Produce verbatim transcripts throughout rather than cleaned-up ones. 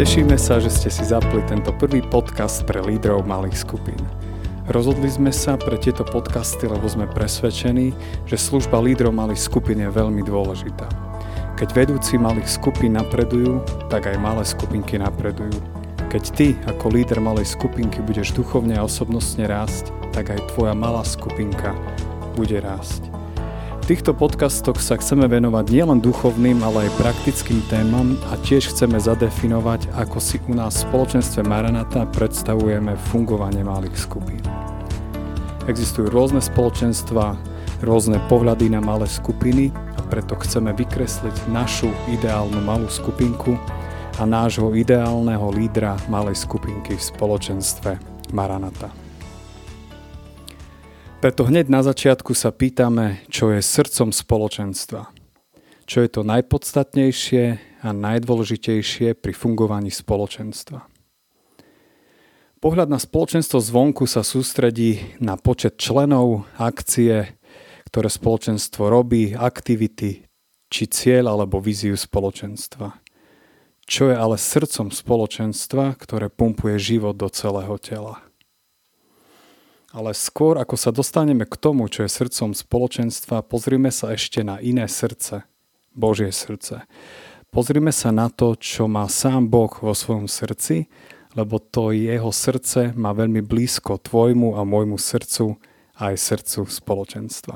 Tešíme sa, že ste si zapli tento prvý podcast pre lídrov malých skupín. Rozhodli sme sa pre tieto podcasty, lebo sme presvedčení, že služba lídrov malých skupín je veľmi dôležitá. Keď vedúci malých skupín napredujú, tak aj malé skupinky napredujú. Keď ty ako líder malej skupinky budeš duchovne a osobnostne rásť, tak aj tvoja malá skupinka bude rásť. V týchto podcastoch sa chceme venovať nielen duchovným, ale aj praktickým témam a tiež chceme zadefinovať, ako si u nás v spoločenstve Maranata predstavujeme fungovanie malých skupín. Existujú rôzne spoločenstvá, rôzne pohľady na malé skupiny a preto chceme vykresliť našu ideálnu malú skupinku a nášho ideálneho lídra malej skupinky v spoločenstve Maranata. Preto hneď na začiatku sa pýtame, čo je srdcom spoločenstva. Čo je to najpodstatnejšie a najdôležitejšie pri fungovaní spoločenstva. Pohľad na spoločenstvo zvonku sa sústredí na počet členov, akcie, ktoré spoločenstvo robí, aktivity, či cieľ alebo víziu spoločenstva. Čo je ale srdcom spoločenstva, ktoré pumpuje život do celého tela. Ale skôr, ako sa dostaneme k tomu, čo je srdcom spoločenstva, pozrime sa ešte na iné srdce, Božie srdce. Pozrime sa na to, čo má sám Boh vo svojom srdci, lebo to jeho srdce má veľmi blízko tvojmu a môjmu srdcu a aj srdcu spoločenstva.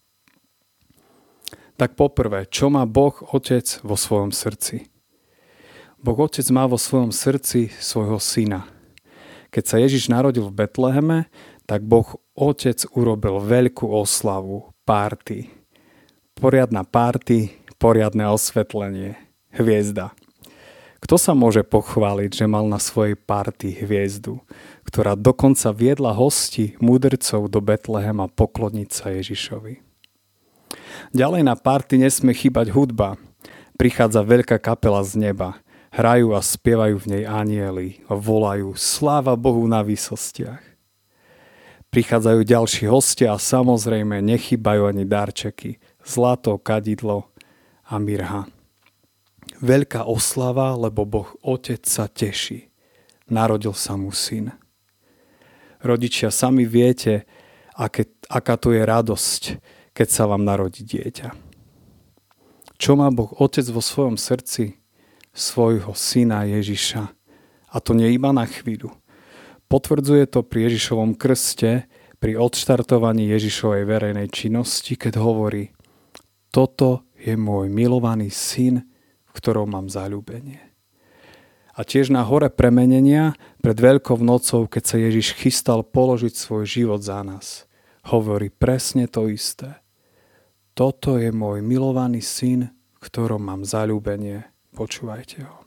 Tak poprvé, čo má Boh Otec vo svojom srdci? Boh Otec má vo svojom srdci svojho syna. Keď sa Ježiš narodil v Betleheme, tak Boh Otec urobil veľkú oslavu, párty. Poriadna párty, poriadne osvetlenie, hviezda. Kto sa môže pochváliť, že mal na svojej párty hviezdu, ktorá dokonca viedla hosti, mudrcov do Betlehema pokloniť sa Ježišovi? Ďalej na párty nesmie chýbať hudba. Prichádza veľká kapela z neba. Hrajú a spievajú v nej anjeli a volajú sláva Bohu na výsostiach. Prichádzajú ďalší hostia a samozrejme nechýbajú ani darčeky, zlato, kadidlo a mirha. Veľká oslava, lebo Boh Otec sa teší. Narodil sa mu syn. Rodičia, sami viete, aké, aká to je radosť, keď sa vám narodí dieťa. Čo má Boh Otec vo svojom srdci? Svojho syna Ježiša. A to nie iba na chvíľu. Potvrdzuje to pri Ježišovom krste, pri odštartovaní Ježišovej verejnej činnosti, keď hovorí: toto je môj milovaný syn, v ktorom mám zaľúbenie. A tiež na hore premenenia pred Veľkou nocou, keď sa Ježiš chystal položiť svoj život za nás, hovorí presne to isté. Toto je môj milovaný syn, v ktorom mám zaľúbenie. Počúvajte ho.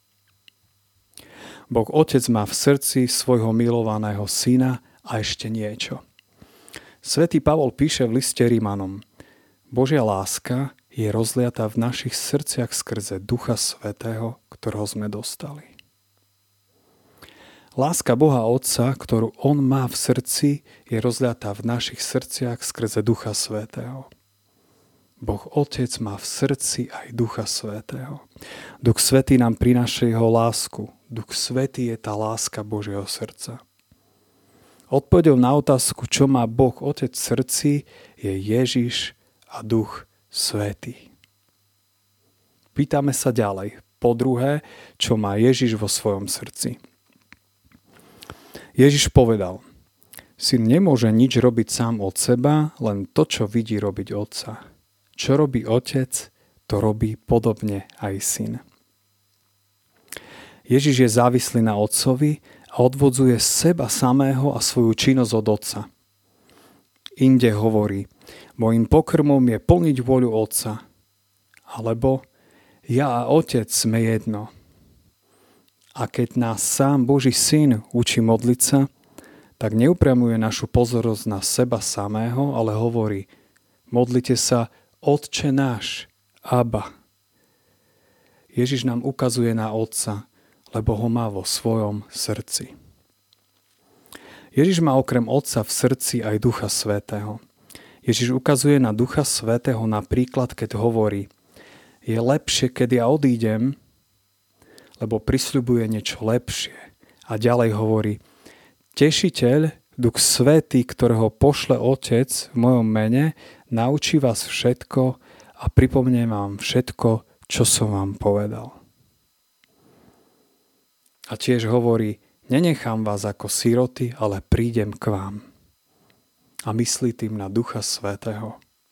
Boh Otec má v srdci svojho milovaného syna a ešte niečo. Svätý Pavol píše v liste Rimanom: Božia láska je rozliatá v našich srdciach skrze Ducha Svätého, ktorého sme dostali. Láska Boha Otca, ktorú on má v srdci, je rozliatá v našich srdciach skrze Ducha Svätého. Boh Otec má v srdci aj Ducha Svätého. Duch Svätý nám prináša jeho lásku. Duch Svätý je tá láska Božieho srdca. Odpoveďou na otázku, čo má Boh Otec v srdci, je Ježiš a Duch Svätý. Pýtame sa ďalej. Po druhé, čo má Ježiš vo svojom srdci. Ježiš povedal: Syn nemôže nič robiť sám od seba, len to, čo vidí robiť Otca. Čo robí Otec, to robí podobne aj Syn. Ježiš je závislý na Otcovi a odvodzuje seba samého a svoju činnosť od Otca. Inde hovorí: Mojím pokrmom je plniť vôľu Otca. Alebo ja a Otec sme jedno. A keď nás sám Boží Syn učí modliť sa, tak neupriamuje našu pozornosť na seba samého, ale hovorí: modlite sa Otče náš, Abba. Ježiš nám ukazuje na Otca, lebo ho má vo svojom srdci. Ježiš má okrem Otca v srdci aj Ducha Svätého. Ježiš ukazuje na Ducha Svätého napríklad, keď hovorí: je lepšie, keď ja odídem, lebo prisľubuje niečo lepšie. A ďalej hovorí, Tešiteľ, Duch Svätý, ktorého pošle Otec v mojom mene, naučí vás všetko a pripomnie vám všetko, čo som vám povedal. A tiež hovorí, nenechám vás ako siroty, ale prídem k vám. A myslí tým na Ducha Svätého.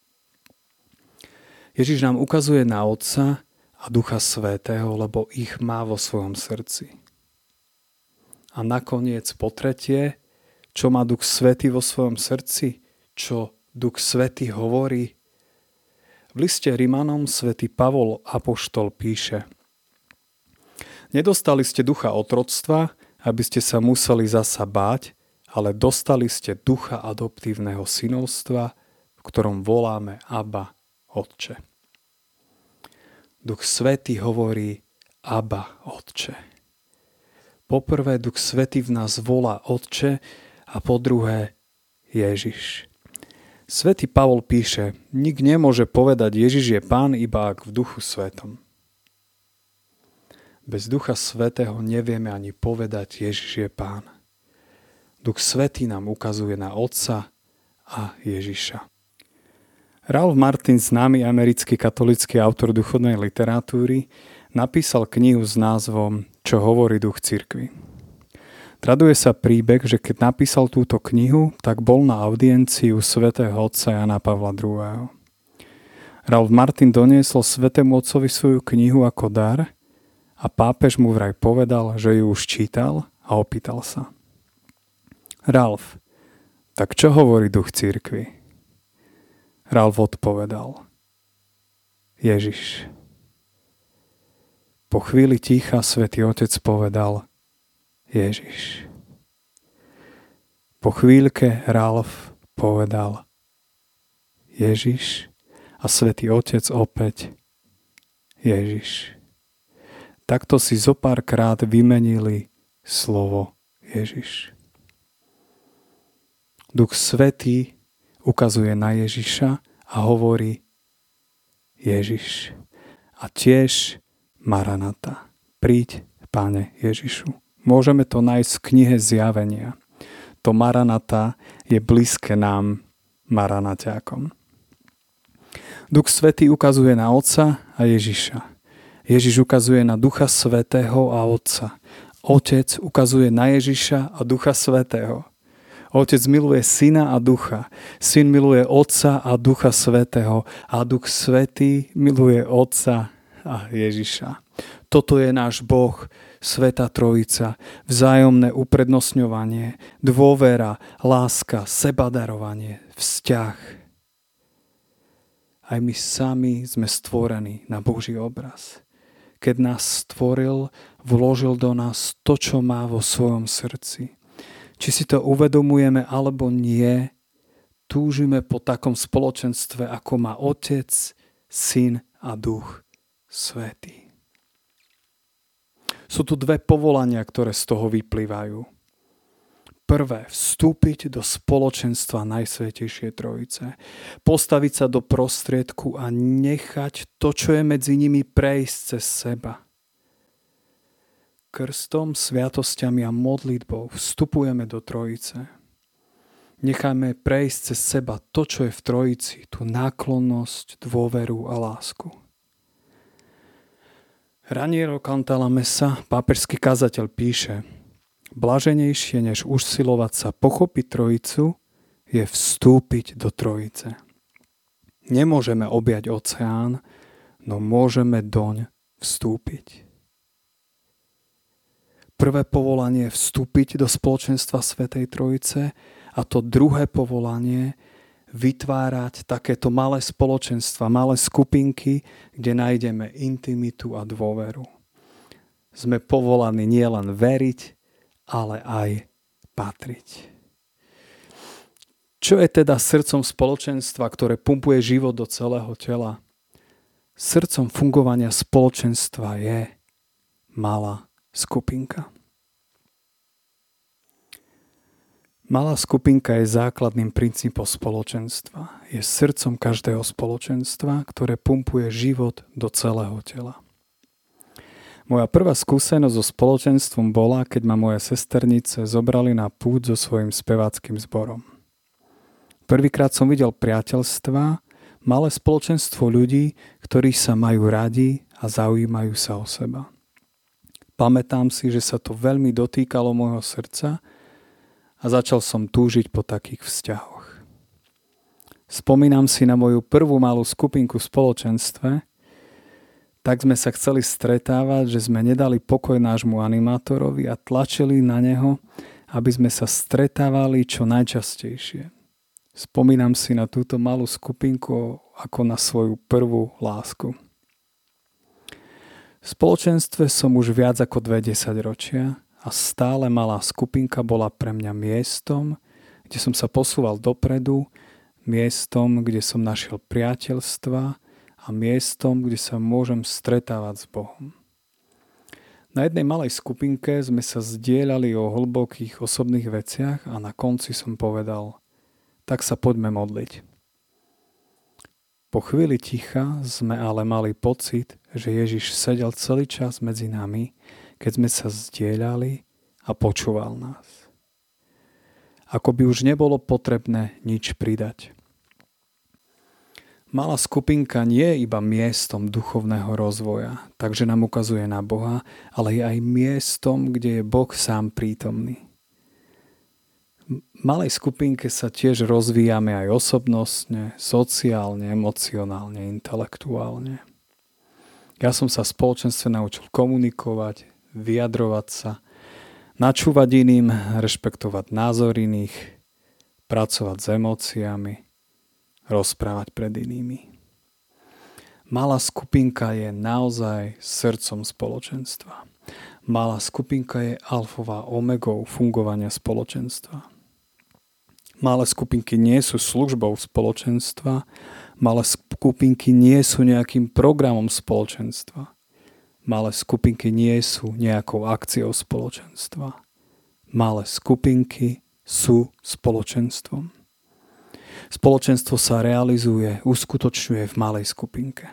Ježiš nám ukazuje na Otca a Ducha Svätého, lebo ich má vo svojom srdci. A nakoniec po tretie, čo má Duch Svätý vo svojom srdci, čo Duch Svätý hovorí. V liste Rimanom svätý Pavol apoštol píše: Nedostali ste ducha otroctva, aby ste sa museli zasa báť, ale dostali ste ducha adoptívneho synovstva, v ktorom voláme Abba, Otče. Duch Svätý hovorí Abba, Otče. Poprvé, Duch Svätý v nás volá Otče a po druhé Ježiš. Svätý Pavol píše, nik nemôže povedať Ježiš je Pán iba ak v Duchu Svätom. Bez Ducha Svätého nevieme ani povedať Ježiš je Pán. Duch Svätý nám ukazuje na Otca a Ježiša. Ralph Martin, známy americký katolícky autor duchovnej literatúry, napísal knihu s názvom Čo hovorí duch cirkvi. Traduje sa príbeh, že keď napísal túto knihu, tak bol na audienciu svätého otca Jana Pavla druhého. Ralph Martin doniesol svätému otcovi svoju knihu ako dar a pápež mu vraj povedal, že ju už čítal a opýtal sa. Ralph, tak čo hovorí duch cirkvi? Ralph odpovedal. Ježiš. Po chvíli ticha svätý Otec povedal Ježiš. Po chvíľke Ralph povedal Ježiš a svätý Otec opäť Ježiš. Takto si zo pár krát vymenili slovo Ježiš. Duch Svätý ukazuje na Ježiša a hovorí Ježiš. A tiež Maranata. Príď, Pane Ježišu. Môžeme to nájsť v knihe Zjavenia. To Maranata je blízke nám, Maranaťákom. Duch Svätý ukazuje na Otca a Ježiša. Ježiš ukazuje na Ducha Svätého a Otca. Otec ukazuje na Ježiša a Ducha Svätého. Otec miluje Syna a Ducha. Syn miluje Otca a Ducha Svätého. A Duch Svätý miluje Otca a Ježiša. Toto je náš Boh, Svätá Trojica, vzájomné uprednostňovanie, dôvera, láska, sebadarovanie, vzťah. Aj my sami sme stvorení na Boží obraz. Keď nás stvoril, vložil do nás to, čo má vo svojom srdci. Či si to uvedomujeme alebo nie, túžime po takom spoločenstve, ako má Otec, Syn a Duch Svätý. Sú tu dve povolania, ktoré z toho vyplývajú. Prvé, vstúpiť do spoločenstva Najsvätejšej Trojice. Postaviť sa do prostriedku a nechať to, čo je medzi nimi, prejsť cez seba. Krstom, sviatosťami a modlitbou vstupujeme do Trojice. Necháme prejsť cez seba to, čo je v Trojici, tú náklonnosť, dôveru a lásku. Raniero Cantalamessa, pápežský kazateľ, píše: Blaženejšie než usilovať sa pochopiť Trojicu je vstúpiť do Trojice. Nemôžeme objať oceán, no môžeme doň vstúpiť. Prvé povolanie je vstúpiť do spoločenstva Svätej Trojice a to druhé povolanie vytvárať takéto malé spoločenstva, malé skupinky, kde nájdeme intimitu a dôveru. Sme povolaní nielen veriť, ale aj patriť. Čo je teda srdcom spoločenstva, ktoré pumpuje život do celého tela? Srdcom fungovania spoločenstva je malá skupinka. Malá skupinka je základným princípom spoločenstva. Je srdcom každého spoločenstva, ktoré pumpuje život do celého tela. Moja prvá skúsenosť so spoločenstvom bola, keď ma moje sesternice zobrali na púť so svojím speváckym zborom. Prvýkrát som videl priateľstva, malé spoločenstvo ľudí, ktorí sa majú radi a zaujímajú sa o seba. Pamätám si, že sa to veľmi dotýkalo môjho srdca a začal som túžiť po takých vzťahoch. Spomínam si na moju prvú malú skupinku v spoločenstve. Tak sme sa chceli stretávať, že sme nedali pokoj nášmu animátorovi a tlačili na neho, aby sme sa stretávali čo najčastejšie. Spomínam si na túto malú skupinku ako na svoju prvú lásku. V spoločenstve som už viac ako dve desaťročia a stále malá skupinka bola pre mňa miestom, kde som sa posúval dopredu, miestom, kde som našiel priateľstva a miestom, kde sa môžem stretávať s Bohom. Na jednej malej skupinke sme sa zdieľali o hlbokých osobných veciach a na konci som povedal, tak sa poďme modliť. Po chvíli ticha sme ale mali pocit, že Ježiš sedel celý čas medzi nami, keď sme sa zdieľali a počúval nás. Ako by už nebolo potrebné nič pridať. Malá skupinka nie je iba miestom duchovného rozvoja, takže nám ukazuje na Boha, ale je aj miestom, kde je Boh sám prítomný. V malej skupinke sa tiež rozvíjame aj osobnostne, sociálne, emocionálne, intelektuálne. Ja som sa v spoločenstve naučil komunikovať, vyjadrovať sa, načúvať iným, rešpektovať názor iných, pracovať s emóciami, rozprávať pred inými. Malá skupinka je naozaj srdcom spoločenstva. Malá skupinka je alfová omegou fungovania spoločenstva. Malé skupinky nie sú službou spoločenstva, malé skupinky nie sú nejakým programom spoločenstva. Malé skupinky nie sú nejakou akciou spoločenstva. Malé skupinky sú spoločenstvom. Spoločenstvo sa realizuje, uskutočňuje v malej skupinke.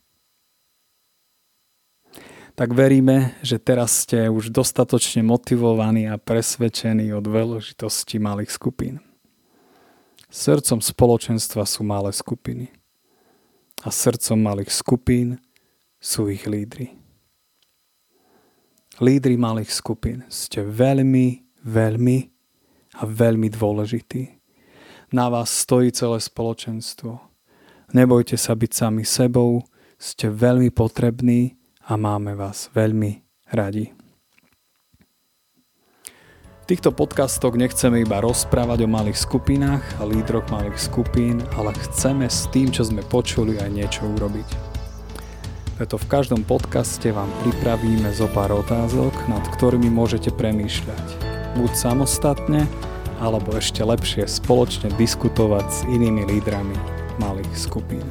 Tak veríme, že teraz ste už dostatočne motivovaní a presvedčení o dôležitosti malých skupín. Srdcom spoločenstva sú malé skupiny. A srdcom malých skupín sú ich lídri. Lídri malých skupín ste veľmi, veľmi a veľmi dôležití. Na vás stojí celé spoločenstvo. Nebojte sa byť sami sebou, ste veľmi potrební a máme vás veľmi radi. V týchto podcastoch nechceme iba rozprávať o malých skupinách a lídroch malých skupín, ale chceme s tým, čo sme počuli, aj niečo urobiť. Preto v každom podcaste vám pripravíme zo pár otázok, nad ktorými môžete premýšľať. Buď samostatne, alebo ešte lepšie spoločne diskutovať s inými lídrami malých skupín.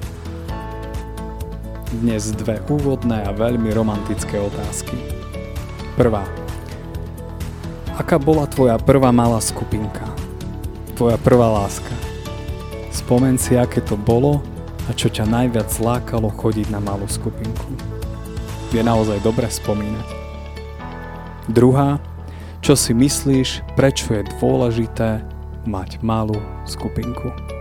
Dnes dve úvodné a veľmi romantické otázky. Prvá. Aká bola tvoja prvá malá skupinka? Tvoja prvá láska? Spomen si, aké to bolo a čo ťa najviac lákalo chodiť na malú skupinku. Je naozaj dobre spomínať. Druhá. Čo si myslíš, prečo je dôležité mať malú skupinku?